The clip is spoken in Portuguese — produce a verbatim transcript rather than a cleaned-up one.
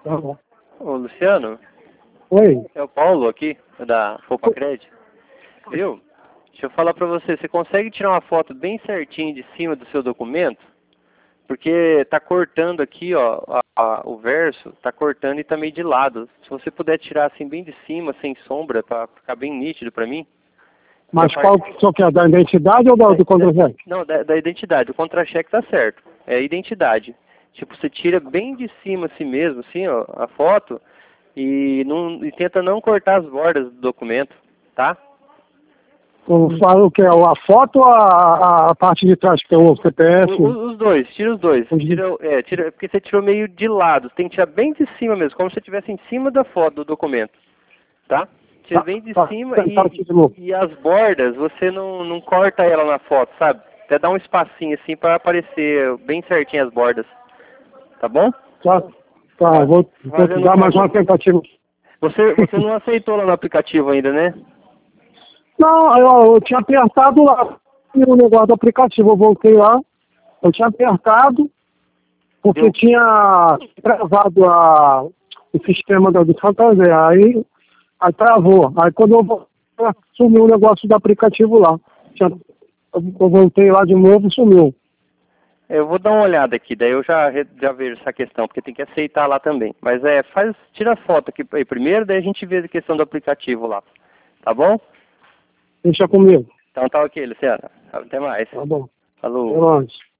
Tá bom. Ô, Luciano, Oi. é o Paulo aqui, da Roupa Crédito. Viu? Deixa eu falar pra você, você consegue tirar uma foto bem certinho de cima do seu documento? Porque tá cortando aqui, ó, a, a, o verso, tá cortando e tá meio de lado. Se você puder tirar assim bem de cima, sem sombra, pra ficar bem nítido pra mim. Mas qual que só que é da identidade ou da, do contra-cheque? Não, da, da identidade. O contra-cheque tá certo. É a identidade. Tipo, você tira bem de cima assim mesmo, assim, ó, a foto, e, não, e tenta não cortar as bordas do documento, tá? Eu falo que é a foto ou a, a parte de trás, que tem o C P F? O, o, os dois, tira os dois. Os Tira, é, tira, porque você tirou meio de lado. Tem que tirar bem de cima mesmo, como se você estivesse em cima da foto do documento, tá? Tira Tá, bem de tá, cima tentar e, aqui de novo. e as bordas, você não, não corta ela na foto, sabe? Até dá um espacinho assim para aparecer bem certinho as bordas, tá bom? Tá, tá, vou, vou Fazendo dar um mais uma favor. tentativa. Você, você não aceitou lá no aplicativo ainda, né? Não, eu, eu tinha apertado lá o negócio do aplicativo, eu voltei lá, eu tinha apertado, porque Deu. tinha travado a, o sistema do, do Santander, aí, aí travou. Aí quando eu voltei, sumiu o negócio do aplicativo lá. Tinha, eu, eu voltei lá de novo e sumiu. Eu vou dar uma olhada aqui, daí eu já, re- já vejo essa questão, porque tem que aceitar lá também. Mas é, faz, tira a foto aqui aí primeiro, daí a gente vê a questão do aplicativo lá. Tá bom? Deixa comigo. Então tá ok, Luciano. Até mais. Tá bom. Até Falou. mais.